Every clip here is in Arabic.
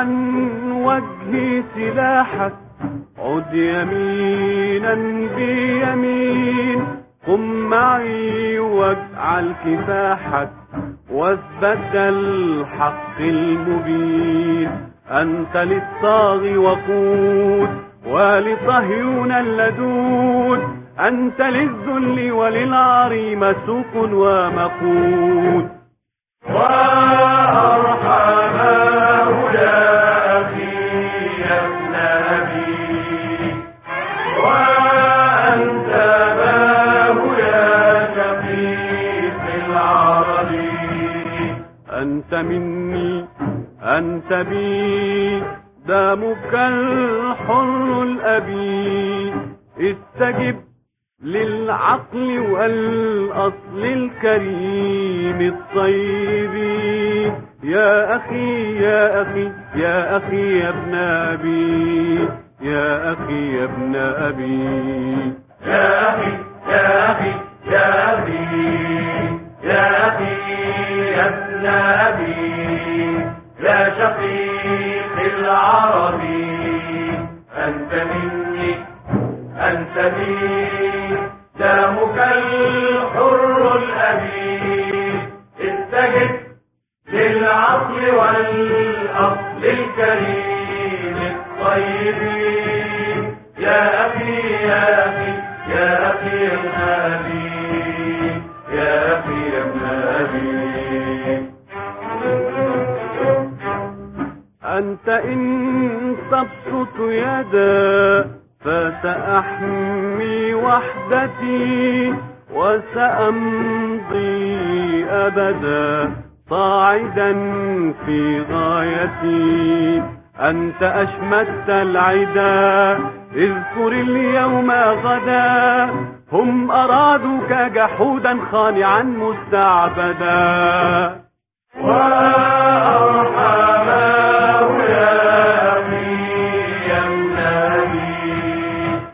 عن وجهي سلاحك، عد يمينا بيمين، قم معي واجعل كفاحك، واثبت الحق المبين. أنت للطاغي وقود، ولصهيون اللدود، أنت للذل وللعار مسوق ومقود. وأرحمه يا أخي يا ابن أبي، وأنت ماه يا شقيق العربي. أنت مني أنت بي، دمك الحر الأبي. استجب للعقل والأصل الكريم الطيب. يا أخي يا أخي يا أخي يا ابن أبي، يا أخي يا ابن أبي، يا أخي يا أخي يا أخي يا أخي يا ابن أبي، يا شقيق العربي. أنت مني أنت بي، دمك الحر الأبي. استجب للعقل والأصل الكريم الطيب. يا أخي يا أخي يا أخي يا ابن أبي، يا أخي يا ابن أبي. أنت إن تبسط يدا فسأحمي وحدتي، وسأمضي أبدا صاعدا في غايتي. أنت أشمت العدا، اذكر اليوم غدا، هم أرادوك جحودا خانعا مستعبدا. وأرحمه يا أخي يا ابن أبي،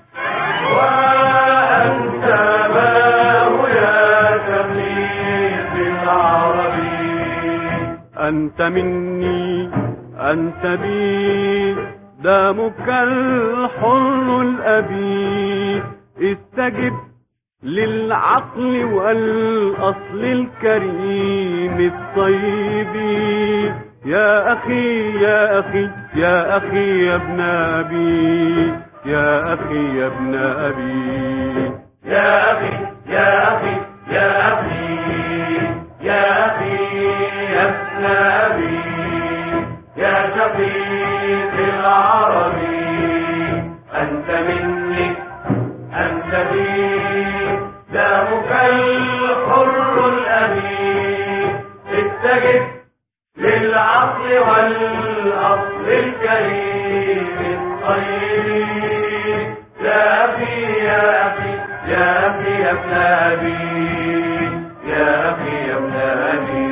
وأنت ماه يا شقيق العربي. أنت مني أنت بي، دمك الحر الأبي. استجب للعقل والأصل الكريم الطيب. يا أخي يا أخي يا أخي يا ابن أبي، يا أخي يا ابن أبي، يا أخي يا أخي يا أخي يا أخي يا ابن أبي، يا شقيق العربي. أنت مني أنت بي، دمك الحر الأبي. استجب للعقل والأصل الكريم الطيب. يا أخي يا أخي يا أخي يا ابن أبي، يا أخي يا ابن أبي.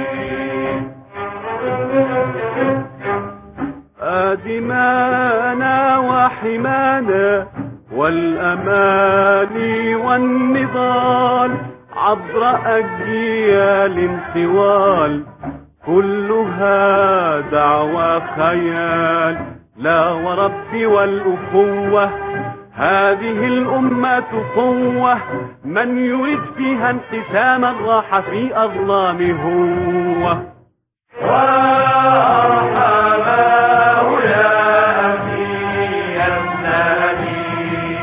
دمانا وحمانا والأماني والنضال، عبر أجيال طوال، كلها دعوى خيال. لا ورب والأخوة، هذه الأمة قوة، من يريد فيها انقساما راح في أظلام هو. وأرحمه يا أخي يا ابن أبي،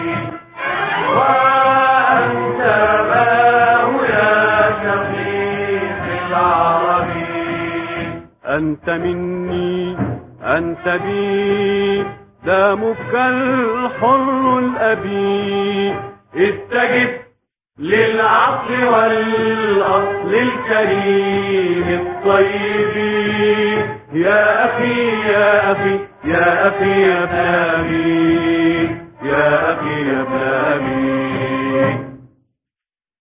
وأنت ماه يا شقيق العربي. أنت مني أنت بي، دمك الحر الأبي. استجب للعقل والأصل الكريم الطيب. يا أخي يا أخي يا أخي يا ابن أبي، يا أخي يا ابن أبي.